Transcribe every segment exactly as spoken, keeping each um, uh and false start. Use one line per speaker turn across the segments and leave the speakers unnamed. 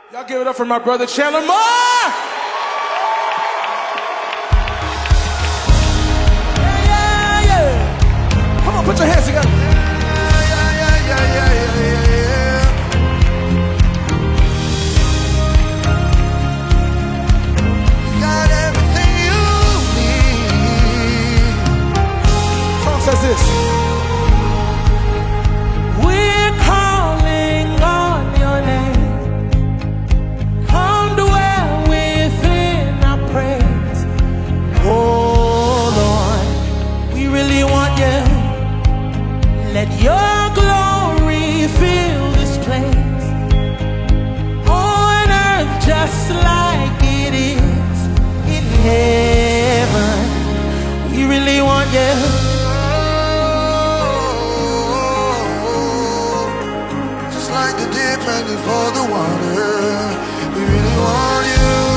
Y'all give it up for my brother Chandler Moore! Yeah, yeah, yeah. Come on, put your hands together. Yeah, yeah, yeah, yeah, yeah, yeah, yeah. You got everything you need. The song says this.
Let your glory fill this place on earth just like it is in heaven. We really want you.
Just like the deer panted for the water. We really want you.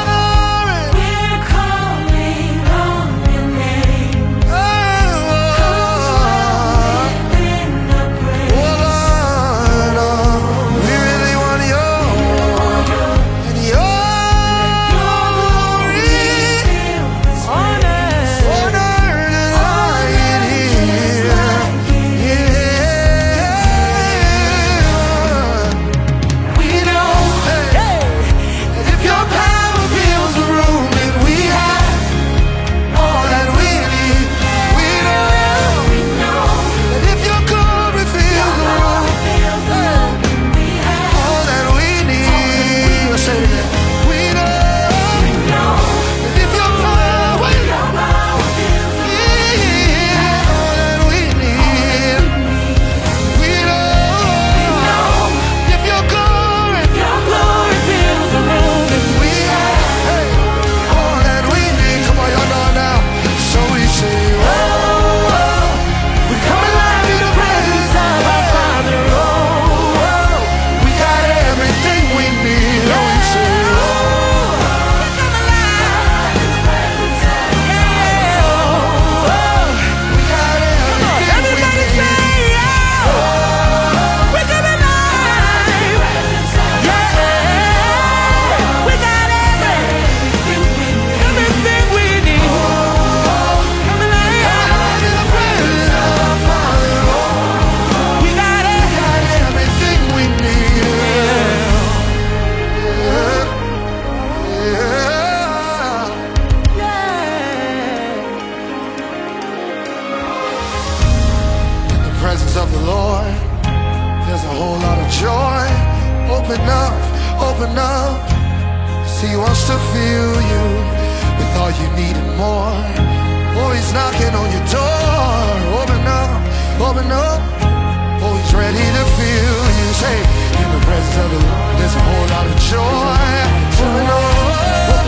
Of the Lord, there's a whole lot of joy. Open up, open up. See, he wants to fill you with all you need and more. Oh, he's knocking on your door. Open up, open up. Oh, he's ready to fill you. Say, in the presence of the Lord, there's a whole lot of joy. Open up,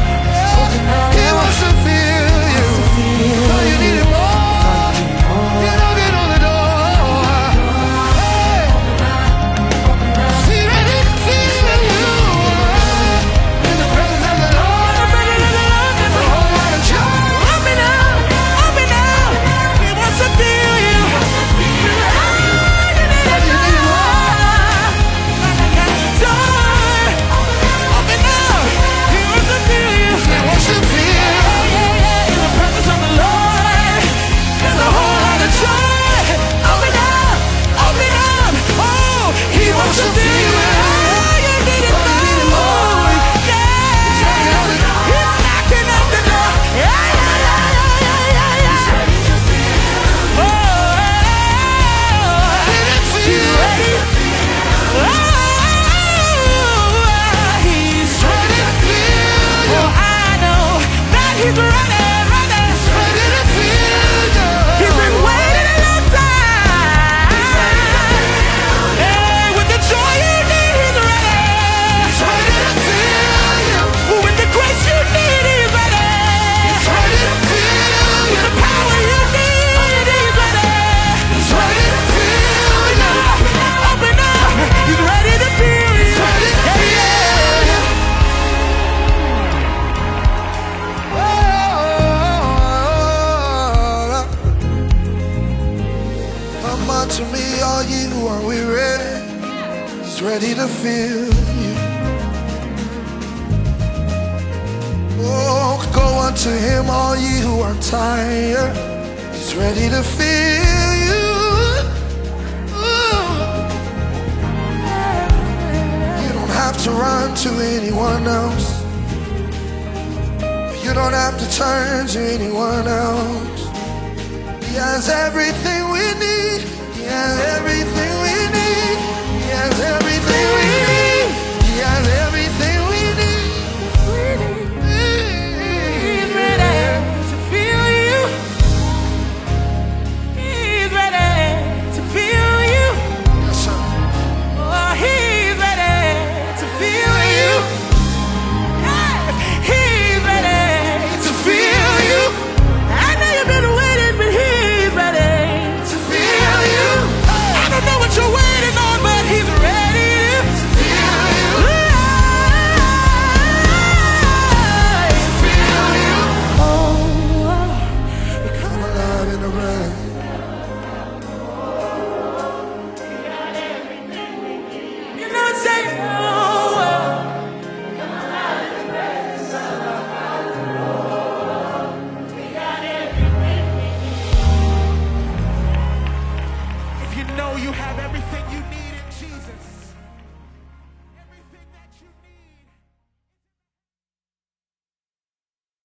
he wants to fill you. All you need and more. Get on, get on the door. To me, all you are weary, he's ready to fill you. Oh, go unto him, all ye who are tired. He's ready to fill you. Oh. You don't have to run to anyone else. You don't have to turn to anyone else. He has everything we need. He has everything we need. He has everything we need. He has everything we need.
He's ready to feel you. He's ready to feel you.
Yes, sir.
Oh, he's ready to feel you. Yes, he's ready to feel you. I know you've been waiting, but he's ready to feel you. I don't know what you're waiting on, but he's ready to feel you. Feel you. Oh,
Come alive in the rain.
you know what I'm saying? Oh, if you know you have everything you need.